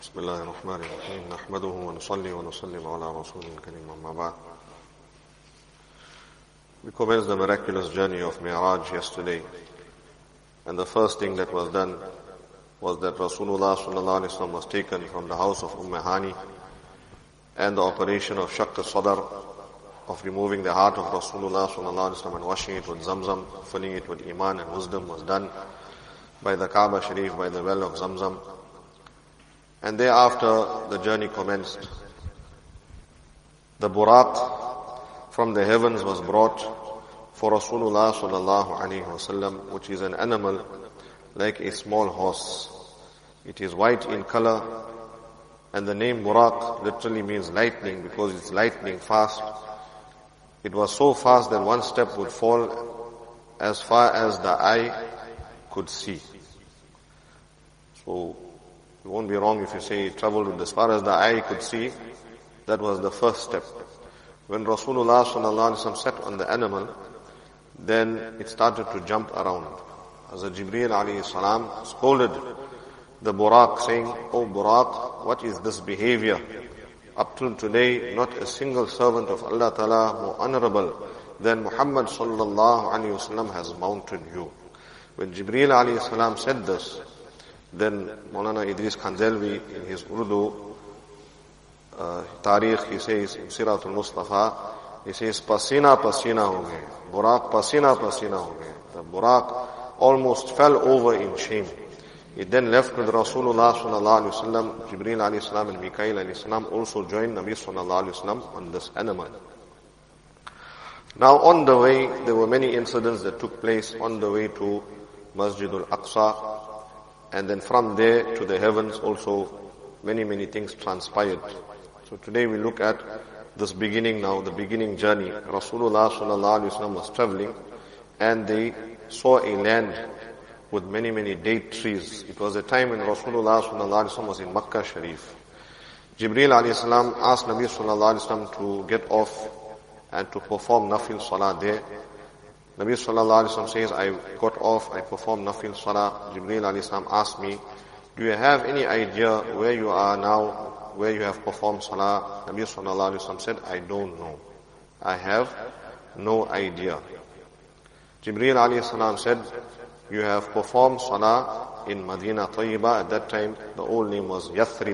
بسم الله الرحمن الرحيم نحمده ونصلي ونسلم على رسول الكريم أما بعد. We commenced the miraculous journey of Mi'raj yesterday, and the first thing that was done was that Rasulullah sallallahu alaihi wasallam was taken from the house of Hani, and the operation of Shaqq al-Sadr, of removing the heart of Rasulullah sallallahu alaihi wasallam and washing it with Zamzam, filling it with Iman and wisdom, was done by the Kaaba Sharif, by the well of Zamzam. And thereafter the journey commenced. The buraq from the heavens was brought for Rasulullah sallallahu alaihi wasallam, which is an animal like a small horse. It is white in color, and the name buraq literally means lightning, because it's lightning fast. It was so fast that one step would fall as far as the eye could see. So you won't be wrong if you say it traveled as far as the eye could see. That was the first step. When Rasulullah sallallahu alaihi wasallam sat on the animal, then it started to jump around. As Jibreel alayhi salam scolded the buraq, saying, "O buraq, what is this behavior? Up till today, not a single servant of Allah Ta'ala more honorable than Muhammad sallallahu alaihi wasallam has mounted you." When Jibreel alayhi salam said this, then Maulana Idris Khanzelvi, in his Urdu Tariq, he says, in Siratul Mustafa, he says, "Pasina pasina ho gaye, buraq pasina pasina ho gaye." The buraq almost fell over in shame. It then left with Rasulullah sallallahu alaihi wasallam. Jibreel alayhi salam and Mikail alayhi salam also joined Nabi sallallahu alaihi wasallam on this animal. Now on the way, there were many incidents that took place on the way to Masjid al-Aqsa. And then from there to the heavens also many things transpired. So today we look at this beginning now, the beginning journey. Rasulullah sallallahu alaihi wasallam was traveling, and they saw a land with many date trees. It was a time when Rasulullah sallallahu alaihi wasallam was in Makkah Sharif. Jibreel alayhi salam asked Nabi sallallahu alaihi wasallam to get off and to perform nafil salah there. Nabi sallallahu alaihi wasallam says, "I got off, I performed nafil salah." Jibreel alayhi salam asked me, "Do you have any idea where you are now, where you have performed salah?" Nabi sallallahu alaihi wasallam said, "I don't know. I have no idea." Jibreel alayhi salam said, "You have performed salah in Madinah Tayyibah." At that time, the old name was Yathrib,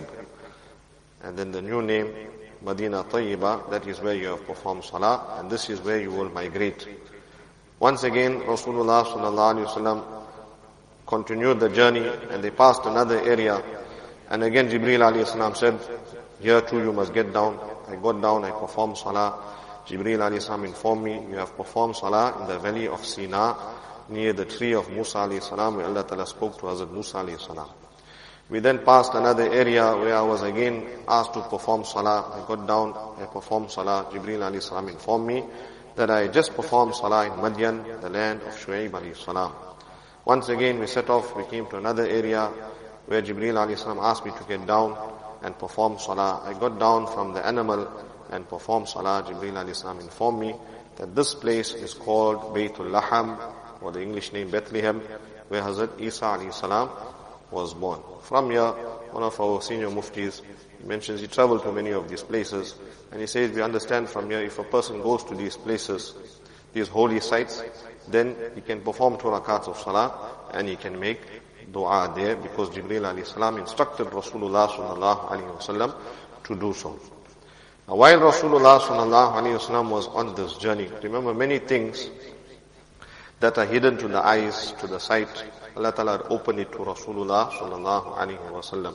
and then the new name, Madinah Tayyibah. That is where you have performed salah, and this is where you will migrate. Once again, Rasulullah sallallahu alaihi wasallam continued the journey, and they passed another area. And again, Jibreel alayhi salam said, "Here too you must get down." I got down, I performed salah. Jibreel alayhi salam informed me, "You have performed salah in the valley of Sina, near the tree of Musa alayhi salam, where Allah Ta'ala spoke to Hazrat Musa alayhi salam." We then passed another area where I was again asked to perform salah. I got down, I performed salah. Jibreel alayhi salam informed me that I just performed salah in Madian, the land of Shu'aib alayhi salam. Once again we set off, we came to another area where Jibreel alayhi salam asked me to get down and perform salah. I got down from the animal and performed salah. Jibreel alayhi salam informed me that this place is called Baytul Laham, or the English name Bethlehem, where Hazrat Isa alayhi salam was born. From here, one of our senior muftis, he mentions he traveled to many of these places, and he says we understand from here, if a person goes to these places, these holy sites, then he can perform 2 rakats of salah, and he can make dua there, because Jibreel alayhi salam instructed Rasulullah sallallahu alaihi wasallam to do so. Now while Rasulullah sallallahu alaihi wasallam was on this journey, remember many things that are hidden to the eyes, to the sight, Allah Ta'ala opened it to Rasulullah sallallahu alaihi wasallam.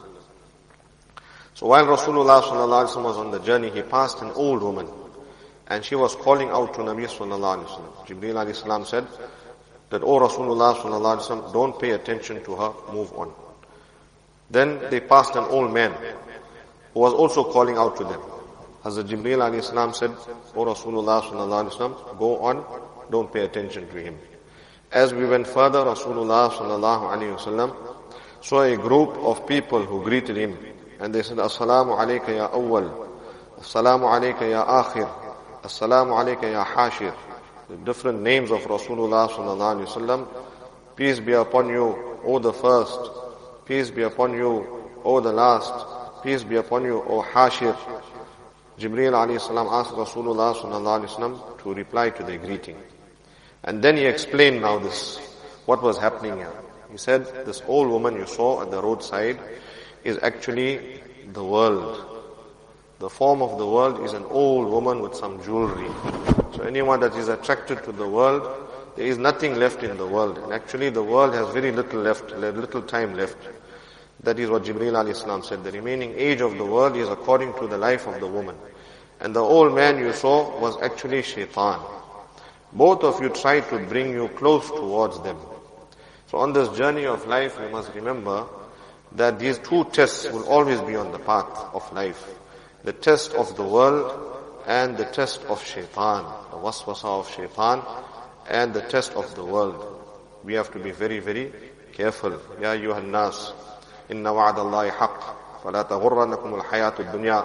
So while Rasulullah sallallahu alaihi wasallam was on the journey, he passed an old woman, and she was calling out to Nabi sallallahu alaihi wasallam. Jibreel alayhi salam said that, "O Rasulullah sallallahu alaihi wasallam, don't pay attention to her, move on." Then they passed an old man who was also calling out to them. Hazrat Jibreel alayhi salam said, "O Rasulullah sallallahu alaihi wasallam, go on, don't pay attention to him." As we went further, Rasulullah sallallahu alaihi wasallam saw a group of people who greeted him, and they said, "Assalamu alayka ya awwal, Assalamu alayka ya akhir, Assalamu alayka ya hashir." The different names of Rasulullah sallallahu alaihi wasallam. "Peace be upon you, O the first. Peace be upon you, O the last. peace be upon you, O Hashir. Jibreel alayhi salam asked Rasulullah sallallahu alayhi wasallam to reply to their greeting. And then he explained now this, what was happening here. He said, this old woman you saw at the roadside is actually the world. The form of the world is an old woman with some jewelry. So anyone that is attracted to the world, there is nothing left in the world. And actually the world has very little left, little time left. That is what Jibreel alayhi salam said. The remaining age of the world is according to the life of the woman. And the old man you saw was actually shaitan. Both of you tried to bring you close towards them. So on this journey of life, we must remember that these two tests will always be on the path of life. The test of the world and the test of shaitan. The waswasa of shaitan and the test of the world. We have to be very, very careful. Ya ayyuhan nas, inna wa'adallahi haqq, fala taghurrannakum al-hayatu ad-dunya,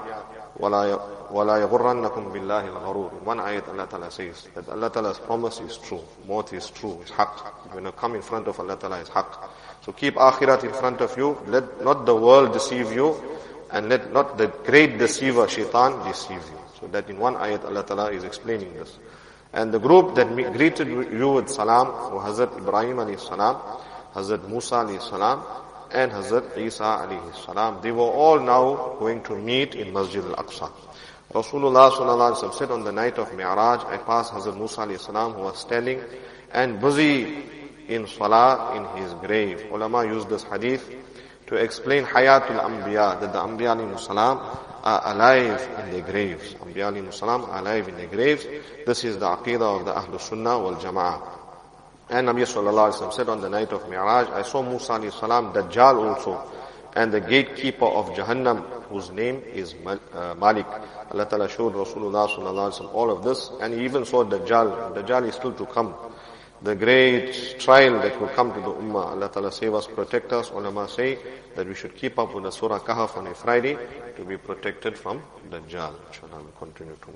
wala yaghurrannakum billahi al-gharur. One ayat Allah Ta'ala says that Allah Ta'ala's promise is true. Maut is true, is haqq. When you come in front of Allah Ta'ala, is haqq. So keep akhirat in front of you. Let not the world deceive you, and let not the great deceiver, shaitan, deceive you. So that in one ayat Allah Ta'ala is explaining this. And the group that greeted you with salam were Hazrat Ibrahim alayhi salam, Hazrat Musa alayhi salam, and Hazrat Isa alayhi salam. They were all now going to meet in Masjid al-Aqsa. Rasulullah sallallahu alaihi wasallam said on the night of Mi'raj, I passed Hazrat Musa alayhi salam who was standing and busy in salah in his grave. Ulama used this hadith to explain Hayatul Anbiya, that the Anbiya alayhi salam are alive in their graves. Anbiya alayhi salam are alive in their graves. This is the aqidah of the Ahlul Sunnah wal Jama'ah. And Nabi sallallahu alaihi wasallam said on the night of Mi'raj, I saw Musa alayhi salam, Dajjal also, and the gatekeeper of Jahannam, whose name is Malik. Allah Ta'ala showed Rasulullah sallallahu alaihi wasallam all of this, and he even saw Dajjal. Dajjal is still to come. The great trial that will come to the Ummah. Allah Ta'ala save us, protect us. Ulama say that we should keep up with the Surah Kahf on a Friday to be protected from Dajjal. Inshallah, we'll continue tomorrow.